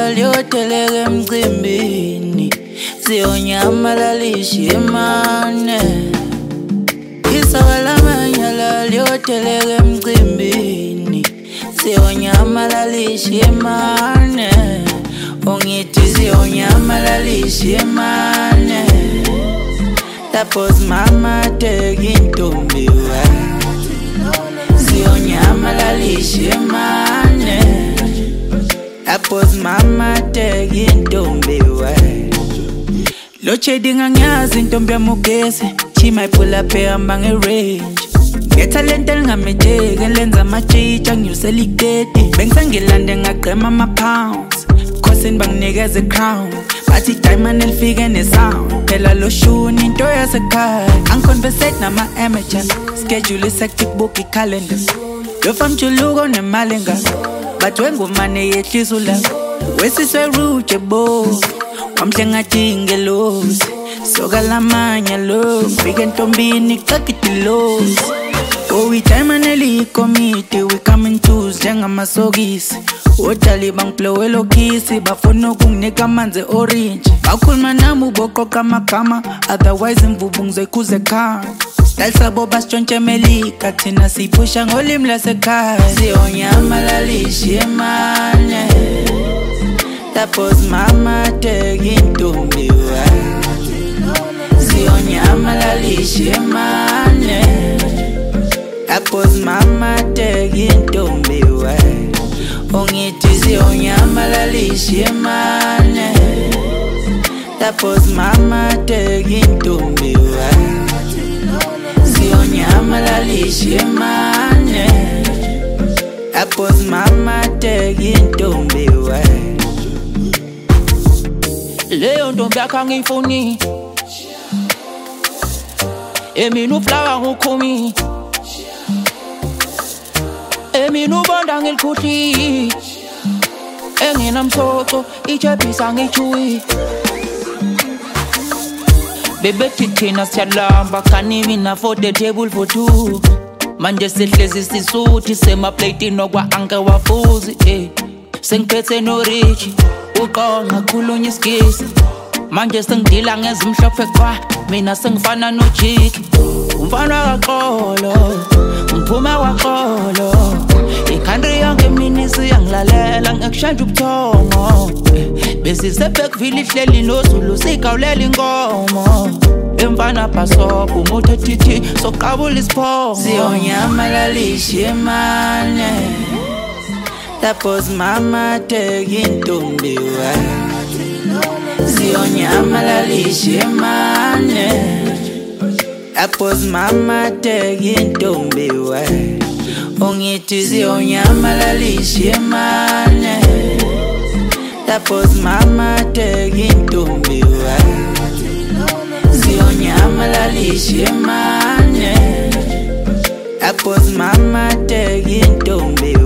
lyoteleke emcimbini siyonyamalalisha imane. Isoka lamanyala lyoteleke emcimbini siyonyamalalisha imane. Ungithi siyonyamalalisha imane. Tapos mama teki intombi we siyonyamalalisha imane. Tapos mama teki intombi we. Lo chedinga ngiyazi intombi yamugesi chima iphula phehamba nge-range. Ngethalente lingamejeki lenza amajitsha nginyusela iketi. Bengisengilande ngagqema ama-pounds khosini banginikeza i-crown. Bathi diamond elifike ne-sound phela lo shuni into yasekhaya. Angiconversate nama-amateur schedule is-hectic book i-calendar. Lo famjuluko nemali engako but wengumane yehlisa ulaka. Wesiswe rude bo wamhle ngathi ingelosi. Soka lamanya lo fike entombini kakitilosi. Oh we diamond elikomiti we coming twos njengamasokisi. Odali bangiplowelo kisi bafuna ukunginika amanzi orange. Bakhuluma nami uboqoqa amagama otherwise imvubu ngizoyikhuza ekhaya. Style sabo basitshontshe melika thina siphusha ngolimi lasekhaya. Siyonyamalalisha imane. Tapos mama teki intombi we siyonyamalalisha imane. Tapos mama teki intombi we. Ungithi siyonyamalalisha imane. Tapos mama teki intombi we siyonyamalalisha imane. Tapos mama teki intombi we. Leyo ntombi yakho angiyifuni. Emina uflawa ngukhumi. Emina ubonda ngilkhuhli. Enginamsoco ichebisa ngichuyi. Bebethi thina siyalamba kani mina for the table for two. Manje sihlezi sisuthi semaplate nokwa anke wafuzi. Sengiphethe no rich uqonga khulunya iskisi. Manje sengidila ngezimhlophe kwa mina sengifana no jiki. Umfana kaxolo umphuma waqolo. Ikhandi yonke mina siyangilalela ngekushanje ubuthongo. Besisebhekville ihleli noZulu sikawulela inkomo. Emfana bhasopo umuthe thithi soqabula isiphongo. Siyonyamalalisha imane. Tapos mama teki intombi we siyonyamalalisha imane. Tapos mama teki intombi we. Ungithi siyonyamalalisha imane. Tapos mama teki intombi we siyonyamalalisha imane. Tapos mama teki intombi